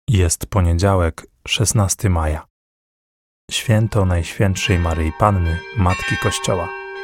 Jest poniedziałek, 16 maja. Święto Najświętszej Maryi Panny, Matki Kościoła.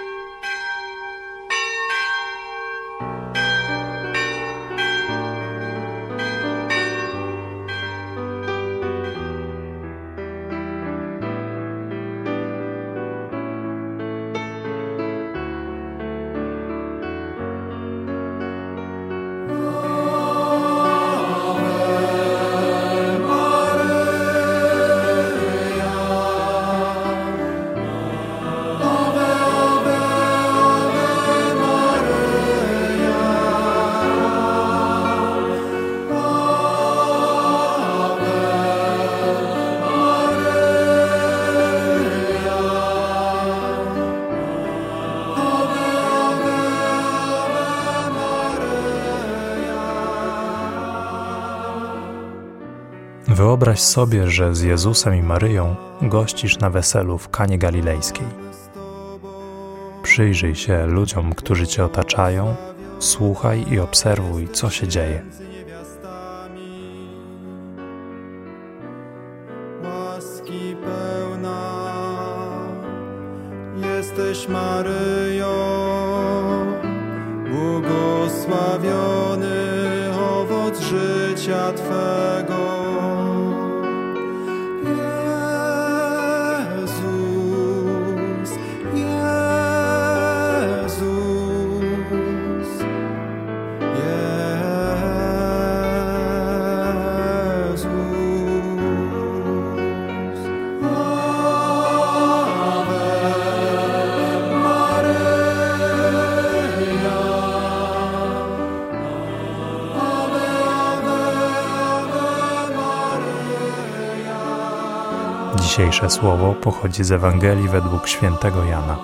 Wyobraź sobie, że z Jezusem i Maryją gościsz na weselu w Kanie Galilejskiej. Przyjrzyj się ludziom, którzy Cię otaczają, słuchaj i obserwuj, co się dzieje. Łaski pełna jesteś Maryjo, błogosławiony owoc życia Twego. Dzisiejsze słowo pochodzi z Ewangelii według świętego Jana.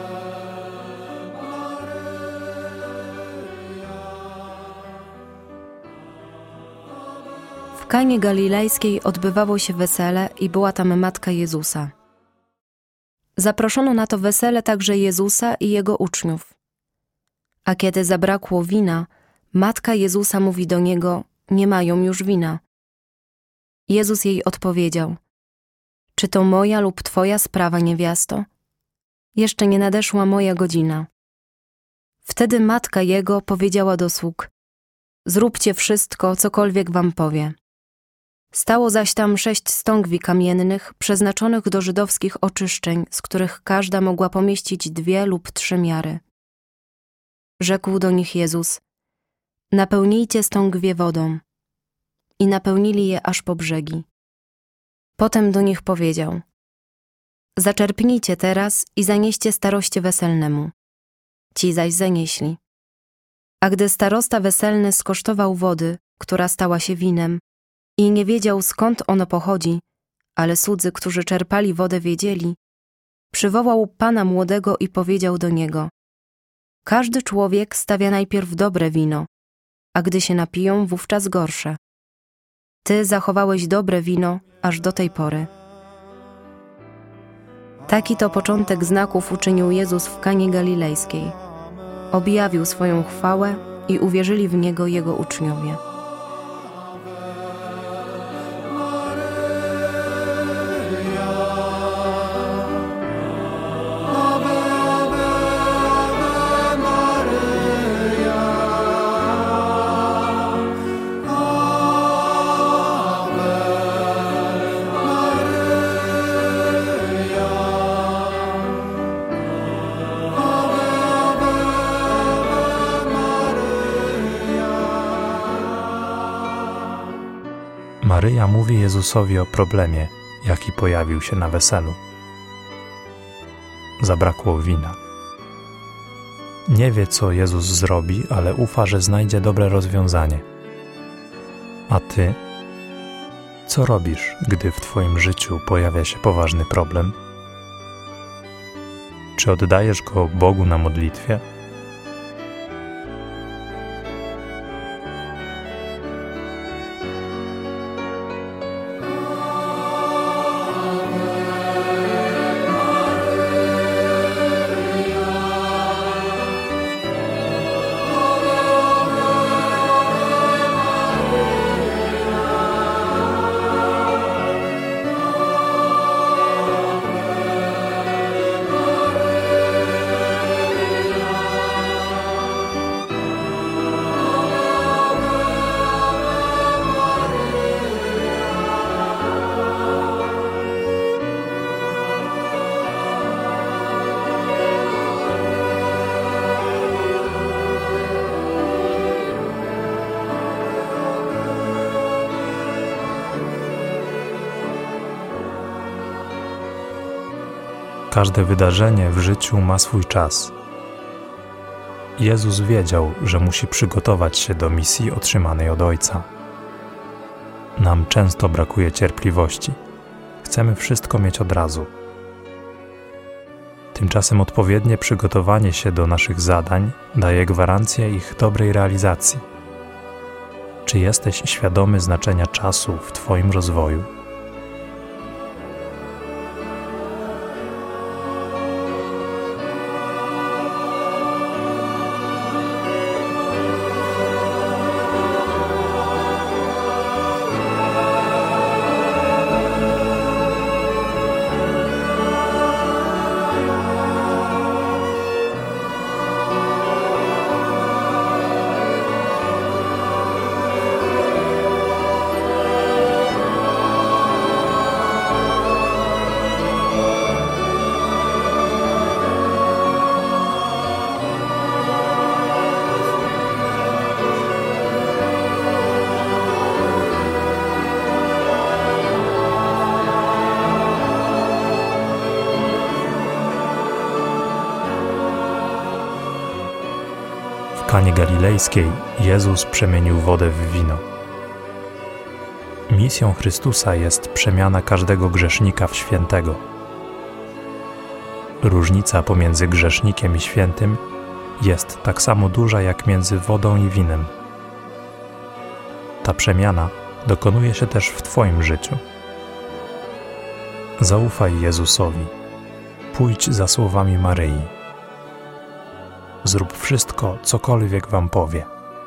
W Kanie Galilejskiej odbywało się wesele i była tam matka Jezusa. Zaproszono na to wesele także Jezusa i Jego uczniów. A kiedy zabrakło wina, matka Jezusa mówi do Niego: nie mają już wina. Jezus jej odpowiedział: czy to moja lub Twoja sprawa, niewiasto? Jeszcze nie nadeszła moja godzina. Wtedy matka Jego powiedziała do sług: zróbcie wszystko, cokolwiek wam powie. Stało zaś tam 6 stągwi kamiennych, przeznaczonych do żydowskich oczyszczeń, z których każda mogła pomieścić 2 lub 3 miary. Rzekł do nich Jezus: napełnijcie stągwie wodą. I napełnili je aż po brzegi. Potem do nich powiedział: zaczerpnijcie teraz i zanieście staroście weselnemu. Ci zaś zanieśli. A gdy starosta weselny skosztował wody, która stała się winem, i nie wiedział, skąd ono pochodzi, ale słudzy, którzy czerpali wodę, wiedzieli, przywołał pana młodego i powiedział do niego: każdy człowiek stawia najpierw dobre wino, a gdy się napiją, wówczas gorsze. Ty zachowałeś dobre wino aż do tej pory. Taki to początek znaków uczynił Jezus w Kanie Galilejskiej. Objawił swoją chwałę i uwierzyli w Niego Jego uczniowie. Maryja mówi Jezusowi o problemie, jaki pojawił się na weselu. Zabrakło wina. Nie wie, co Jezus zrobi, ale ufa, że znajdzie dobre rozwiązanie. A Ty? Co robisz, gdy w Twoim życiu pojawia się poważny problem? Czy oddajesz go Bogu na modlitwie? Każde wydarzenie w życiu ma swój czas. Jezus wiedział, że musi przygotować się do misji otrzymanej od Ojca. Nam często brakuje cierpliwości. Chcemy wszystko mieć od razu. Tymczasem odpowiednie przygotowanie się do naszych zadań daje gwarancję ich dobrej realizacji. Czy jesteś świadomy znaczenia czasu w Twoim rozwoju? W Kanie Galilejskiej Jezus przemienił wodę w wino. Misją Chrystusa jest przemiana każdego grzesznika w świętego. Różnica pomiędzy grzesznikiem i świętym jest tak samo duża jak między wodą i winem. Ta przemiana dokonuje się też w Twoim życiu. Zaufaj Jezusowi. Pójdź za słowami Maryi. Zrób wszystko, cokolwiek Wam powie.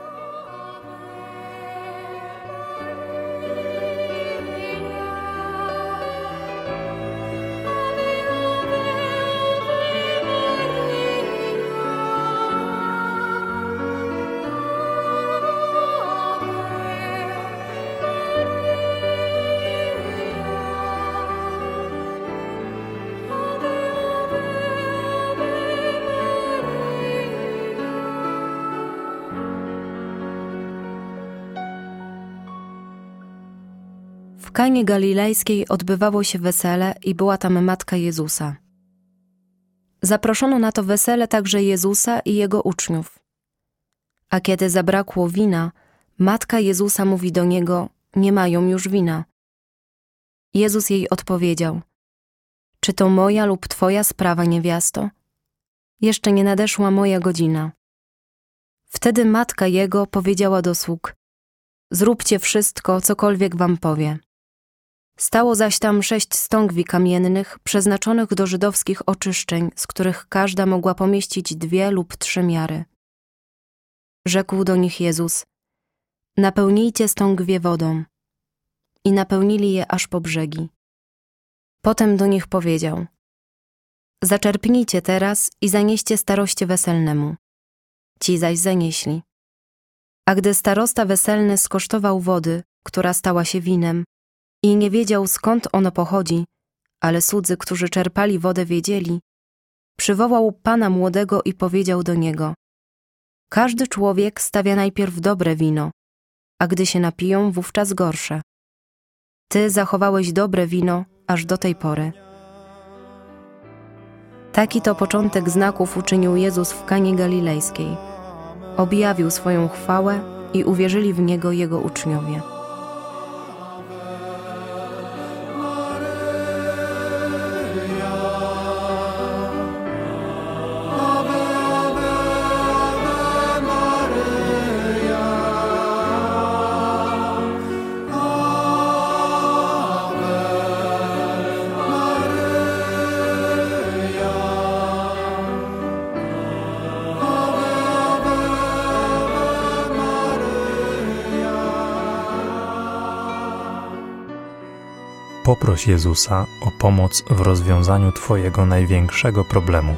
W Kanie Galilejskiej odbywało się wesele i była tam matka Jezusa. Zaproszono na to wesele także Jezusa i Jego uczniów. A kiedy zabrakło wina, matka Jezusa mówi do Niego: nie mają już wina. Jezus jej odpowiedział: czy to moja lub Twoja sprawa, niewiasto? Jeszcze nie nadeszła moja godzina. Wtedy matka Jego powiedziała do sług: zróbcie wszystko, cokolwiek Wam powie. Stało zaś tam 6 stągwi kamiennych, przeznaczonych do żydowskich oczyszczeń, z których każda mogła pomieścić 2 lub 3 miary. Rzekł do nich Jezus: napełnijcie stągwie wodą. I napełnili je aż po brzegi. Potem do nich powiedział: zaczerpnijcie teraz i zanieście staroście weselnemu. Ci zaś zanieśli. A gdy starosta weselny skosztował wody, która stała się winem, i nie wiedział, skąd ono pochodzi, ale słudzy, którzy czerpali wodę, wiedzieli, przywołał pana młodego i powiedział do niego: każdy człowiek stawia najpierw dobre wino, a gdy się napiją, wówczas gorsze. Ty zachowałeś dobre wino aż do tej pory. Taki to początek znaków uczynił Jezus w Kanie Galilejskiej. Objawił swoją chwałę i uwierzyli w Niego Jego uczniowie. Poproś Jezusa o pomoc w rozwiązaniu Twojego największego problemu.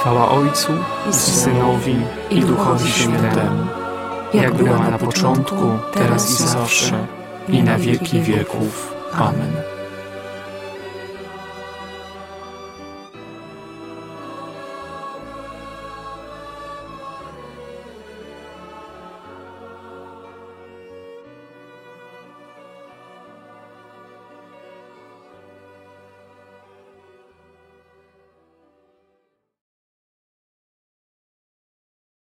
Chwała Ojcu i Synowi i Duchowi Świętemu, jak była na początku, teraz i zawsze, i na wieki wieków. Amen.